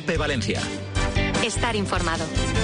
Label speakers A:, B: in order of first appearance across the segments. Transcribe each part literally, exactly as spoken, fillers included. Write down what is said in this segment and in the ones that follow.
A: COPE Valencia.
B: Estar informado.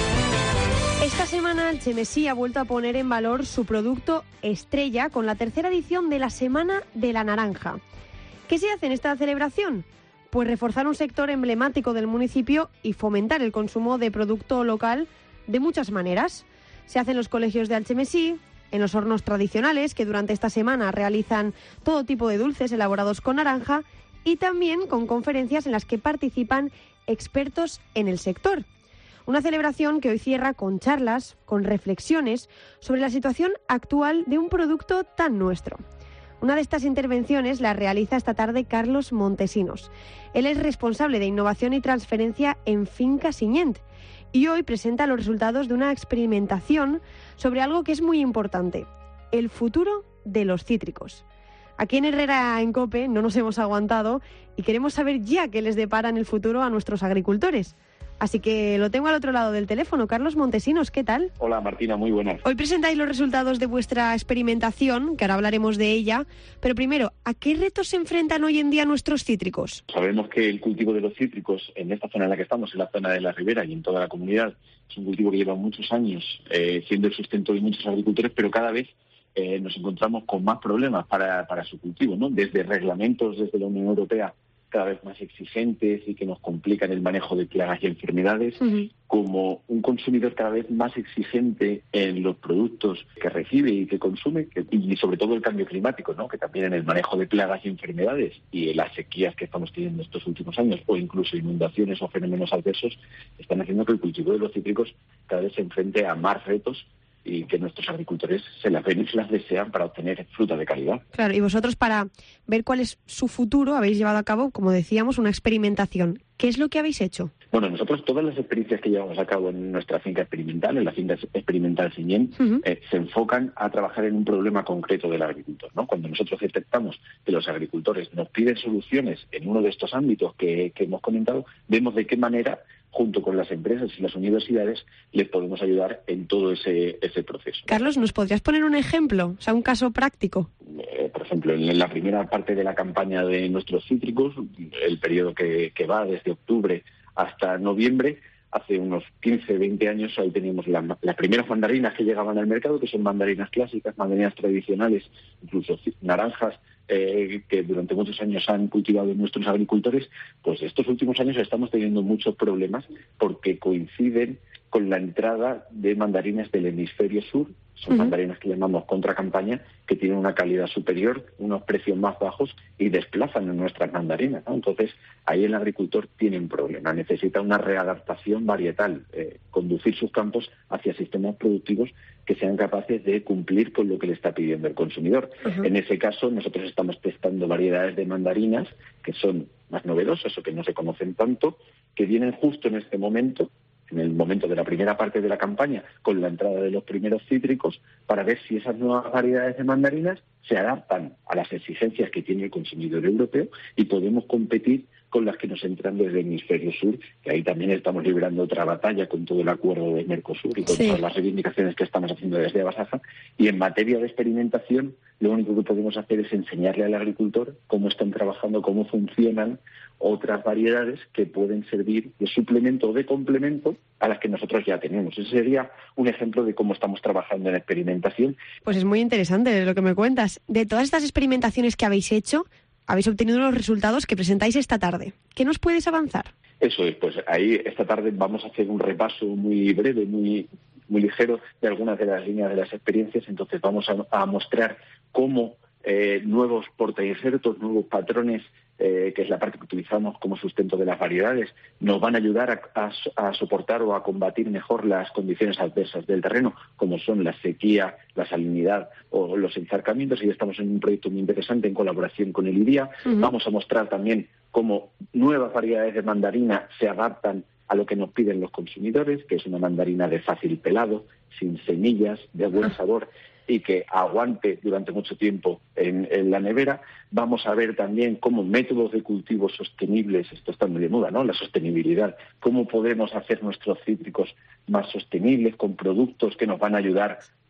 C: Esta semana Alchemesí ha vuelto a poner en valor su producto estrella con la tercera edición de la Semana de la Naranja. ¿Qué se hace en esta celebración? Pues reforzar un sector emblemático del municipio y fomentar el consumo de producto local de muchas maneras. Se hace en los colegios de Alchemesí, en los hornos tradicionales que durante esta semana realizan todo tipo de dulces elaborados con naranja y también con conferencias en las que participan expertos en el sector. Una celebración que hoy cierra con charlas, con reflexiones sobre la situación actual de un producto tan nuestro. Una de estas intervenciones la realiza esta tarde Carlos Montesinos. Él es responsable de innovación y transferencia en Finca Siñent y hoy presenta los resultados de una experimentación sobre algo que es muy importante, el futuro de los cítricos. Aquí en Herrera en COPE no nos hemos aguantado y queremos saber ya qué les depara en el futuro a nuestros agricultores. Así que lo tengo al otro lado del teléfono. Carlos Montesinos, ¿qué tal?
D: Hola Martina, muy buenas.
C: Hoy presentáis los resultados de vuestra experimentación, que ahora hablaremos de ella. Pero primero, ¿a qué retos se enfrentan hoy en día nuestros cítricos?
D: Sabemos que el cultivo de los cítricos en esta zona en la que estamos, en la zona de la Ribera y en toda la comunidad, es un cultivo que lleva muchos años eh, siendo el sustento de muchos agricultores, pero cada vez eh, nos encontramos con más problemas para, para su cultivo, ¿no? Desde reglamentos, desde la Unión Europea, cada vez más exigentes y que nos complican el manejo de plagas y enfermedades, uh-huh. como un consumidor cada vez más exigente en los productos que recibe y que consume, que, y sobre todo el cambio climático, ¿no? Que también en el manejo de plagas y enfermedades y en las sequías que estamos teniendo estos últimos años, o incluso inundaciones o fenómenos adversos, están haciendo que el cultivo de los cítricos cada vez se enfrente a más retos y que nuestros agricultores se las ven y se las desean para obtener fruta de calidad.
C: Claro, y vosotros, para ver cuál es su futuro, habéis llevado a cabo, como decíamos, una experimentación. ¿Qué es lo que habéis hecho?
D: Bueno, nosotros todas las experiencias que llevamos a cabo en nuestra finca experimental, en la finca experimental Siñent, uh-huh. eh, se enfocan a trabajar en un problema concreto del agricultor, ¿no? Cuando nosotros detectamos que los agricultores nos piden soluciones en uno de estos ámbitos que, que hemos comentado, vemos de qué manera, junto con las empresas y las universidades, les podemos ayudar en todo ese, ese proceso.
C: Carlos, ¿nos podrías poner un ejemplo, o sea, un caso práctico?
D: Eh, por ejemplo, en la primera parte de la campaña de nuestros cítricos, el periodo que, que va desde octubre hasta noviembre, hace unos quince, veinte años, ahí teníamos la, las primeras mandarinas que llegaban al mercado, que son mandarinas clásicas, mandarinas tradicionales, incluso naranjas, eh, que durante muchos años han cultivado nuestros agricultores. Pues estos últimos años estamos teniendo muchos problemas porque coinciden con la entrada de mandarinas del hemisferio sur. Son uh-huh. mandarinas que llamamos contracampaña, que tienen una calidad superior, unos precios más bajos y desplazan en nuestras mandarinas, ¿no? Entonces, ahí el agricultor tiene un problema, necesita una readaptación varietal, eh, conducir sus campos hacia sistemas productivos que sean capaces de cumplir con lo que le está pidiendo el consumidor. Uh-huh. En ese caso, nosotros estamos testando variedades de mandarinas que son más novedosas o que no se conocen tanto, que vienen justo en este momento, en el momento de la primera parte de la campaña, con la entrada de los primeros cítricos, para ver si esas nuevas variedades de mandarinas se adaptan a las exigencias que tiene el consumidor europeo y podemos competir con las que nos entran desde el hemisferio sur, que ahí también estamos librando otra batalla con todo el acuerdo de Mercosur y con sí. todas las reivindicaciones que estamos haciendo desde Abasaja. Y en materia de experimentación, lo único que podemos hacer es enseñarle al agricultor cómo están trabajando, cómo funcionan otras variedades que pueden servir de suplemento o de complemento a las que nosotros ya tenemos. Ese sería un ejemplo de cómo estamos trabajando en experimentación.
C: Pues es muy interesante lo que me cuentas. De todas estas experimentaciones que habéis hecho, habéis obtenido los resultados que presentáis esta tarde. ¿Qué nos puedes avanzar?
D: Eso es, pues ahí esta tarde vamos a hacer un repaso muy breve, muy muy ligero de algunas de las líneas de las experiencias. Entonces vamos a, a mostrar cómo eh, nuevos portainjertos, nuevos patrones, eh, que es la parte que utilizamos como sustento de las variedades, nos van a ayudar a, a, a soportar o a combatir mejor las condiciones adversas del terreno, como son la sequía, la salinidad o los encharcamientos, y estamos en un proyecto muy interesante en colaboración con el I D I A. Uh-huh. Vamos a mostrar también cómo nuevas variedades de mandarina se adaptan a lo que nos piden los consumidores, que es una mandarina de fácil pelado, sin semillas, de buen sabor y que aguante durante mucho tiempo en, en la nevera. Vamos a ver también cómo métodos de cultivo sostenibles, esto está muy de moda, ¿no?, la sostenibilidad, cómo podemos hacer nuestros cítricos más sostenibles con productos que nos van a ayudar a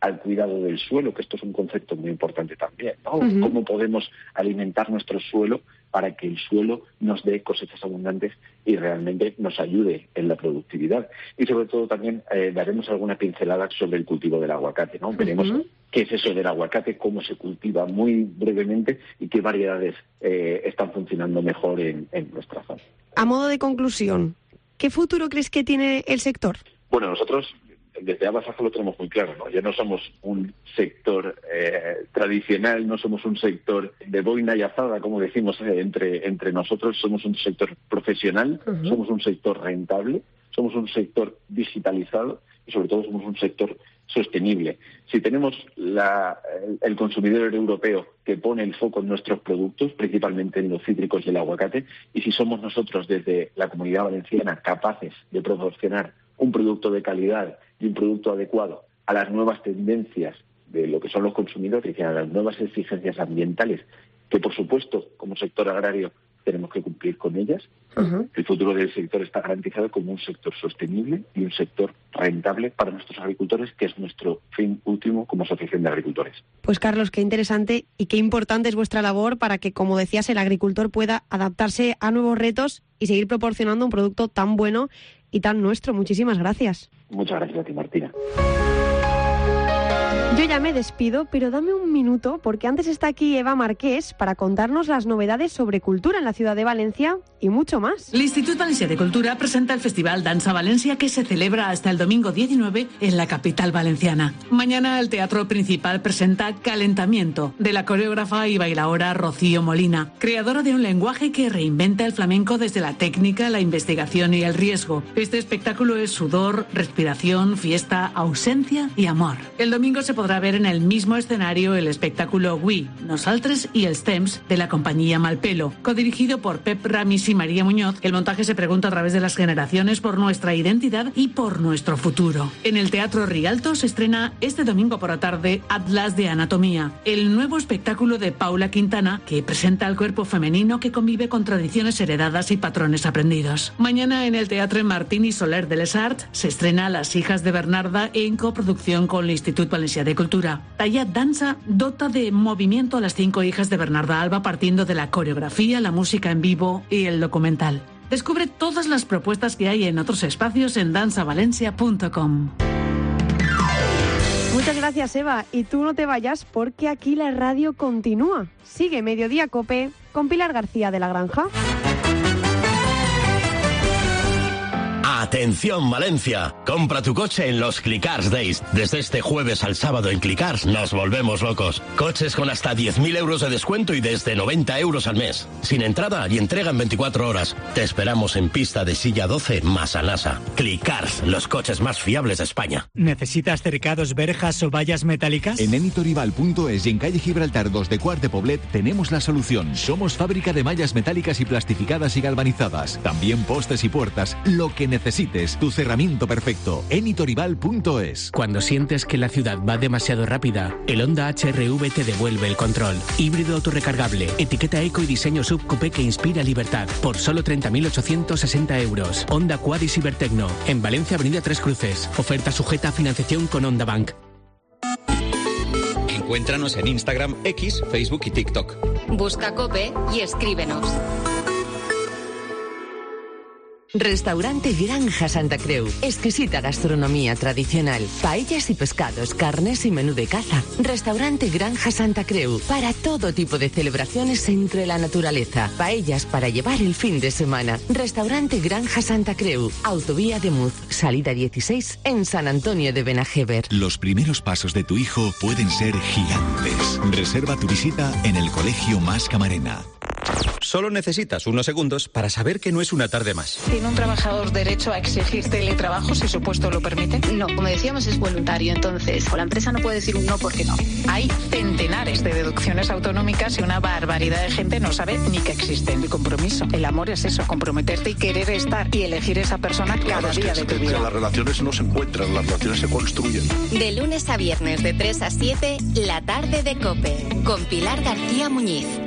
D: al cuidado del suelo, que esto es un concepto muy importante también, ¿no? Uh-huh. Cómo podemos alimentar nuestro suelo para que el suelo nos dé cosechas abundantes y realmente nos ayude en la productividad. Y sobre todo también eh, daremos alguna pincelada sobre el cultivo del aguacate, ¿no? Uh-huh. Veremos qué es eso del aguacate, cómo se cultiva muy brevemente y qué variedades eh, están funcionando mejor en, en nuestra zona.
C: A modo de conclusión, ¿qué futuro crees que tiene el sector?
D: Bueno, nosotros desde Abasaja lo tenemos muy claro, ¿no? Ya no somos un sector eh, tradicional, no somos un sector de boina y azada, como decimos eh, entre, entre nosotros, somos un sector profesional, uh-huh. somos un sector rentable, somos un sector digitalizado y sobre todo somos un sector sostenible. Si tenemos la, el, el consumidor europeo que pone el foco en nuestros productos, principalmente en los cítricos y el aguacate, y si somos nosotros desde la Comunidad Valenciana capaces de proporcionar un producto de calidad y un producto adecuado a las nuevas tendencias de lo que son los consumidores y a las nuevas exigencias ambientales, que por supuesto como sector agrario tenemos que cumplir con ellas, uh-huh. el futuro del sector está garantizado como un sector sostenible y un sector rentable para nuestros agricultores, que es nuestro fin último como asociación de agricultores.
C: Pues Carlos, qué interesante y qué importante es vuestra labor para que, como decías, el agricultor pueda adaptarse a nuevos retos y seguir proporcionando un producto tan bueno y tan nuestro. Muchísimas gracias.
D: Muchas gracias a ti, Martina.
C: Yo ya me despido, pero dame un minuto, porque antes está aquí Eva Marqués para contarnos las novedades sobre cultura en la ciudad de Valencia y mucho más.
A: El Institut Valencià de Cultura presenta el Festival Dansa Valencia, que se celebra hasta el domingo diecinueve en la capital valenciana. Mañana el Teatro Principal presenta Calentamiento, de la coreógrafa y bailaora Rocío Molina, creadora de un lenguaje que reinventa el flamenco desde la técnica, la investigación y el riesgo. Este espectáculo es sudor, respiración, fiesta, ausencia y amor. El domingo se podrá ver en el mismo escenario el espectáculo We, Nosaltres y els Temps de la compañía Malpelo, codirigido por Pep Ramis y María Muñoz. El montaje se pregunta a través de las generaciones por nuestra identidad y por nuestro futuro. En el Teatro Rialto se estrena este domingo por la tarde Atlas de Anatomía, el nuevo espectáculo de Paula Quintana, que presenta al cuerpo femenino que convive con tradiciones heredadas y patrones aprendidos. Mañana en el Teatre Martín y Soler de les Arts se estrena Las hijas de Bernarda en coproducción con el Institut Valencià de Cultura. Tallat Dansa dota de movimiento a las cinco hijas de Bernarda Alba, partiendo de la coreografía, la música en vivo y el documental. Descubre todas las propuestas que hay en otros espacios en danza valencia punto com.
C: Muchas gracias, Eva. Y tú no te vayas, porque aquí la radio continúa. Sigue Mediodía Cope con Pilar García de la Granja.
E: Atención Valencia, compra tu coche en los Clicars Days. Desde este jueves al sábado en Clicars nos volvemos locos. Coches con hasta diez mil euros de descuento y desde noventa euros al mes. Sin entrada y entrega en veinticuatro horas. Te esperamos en pista de Silla doce, Massanassa. Clicars, los coches más fiables de España.
F: ¿Necesitas cercados, verjas o vallas metálicas?
G: En enitorival punto es y en calle Gibraltar dos de Quart de Poblet tenemos la solución. Somos fábrica de mallas metálicas y plastificadas y galvanizadas. También postes y puertas. Lo que necesites, tu cerramiento perfecto. enitorival punto es.
H: Cuando sientes que la ciudad va demasiado rápida, el Honda H R V te devuelve el control. Híbrido autorrecargable, etiqueta eco y diseño subcoupé que inspira libertad. Por solo treinta mil ochocientos sesenta euros. Honda Quad y Cibertecno. En Valencia, Avenida Tres Cruces. Oferta sujeta a financiación con Honda Bank.
I: Encuéntranos en Instagram, X, Facebook y TikTok.
B: Busca Cope y escríbenos.
J: Restaurante Granja Santa Creu. Exquisita gastronomía tradicional. Paellas y pescados, carnes y menú de caza. Restaurante Granja Santa Creu. Para todo tipo de celebraciones entre la naturaleza. Paellas para llevar el fin de semana. Restaurante Granja Santa Creu. Autovía de Muz, salida dieciséis, en San Antonio de Benajever.
G: Los primeros pasos de tu hijo pueden ser gigantes. Reserva tu visita en el Colegio Mas Camarena.
I: Solo necesitas unos segundos para saber que no es una tarde más.
K: ¿Tiene un trabajador derecho a exigir teletrabajo si su puesto lo permite?
L: No, como decíamos, es voluntario, entonces o la empresa no puede decir un no porque no.
K: Hay centenares de deducciones autonómicas y una barbaridad de gente no sabe ni que existen. El compromiso, el amor es eso, comprometerte y querer estar y elegir esa persona cada
M: claro,
K: día
M: es que,
K: de tu
M: es
K: vida.
M: Que las relaciones no se encuentran, las relaciones se construyen.
B: De lunes a viernes de tres a siete, la tarde de COPE, con Pilar García Muñiz.